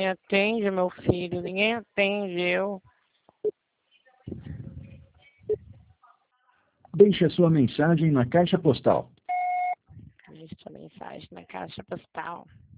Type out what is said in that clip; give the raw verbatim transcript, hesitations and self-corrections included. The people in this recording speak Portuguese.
Ninguém atende, meu filho. Ninguém atende eu. Deixe a sua mensagem na caixa postal. Deixa a mensagem na caixa postal.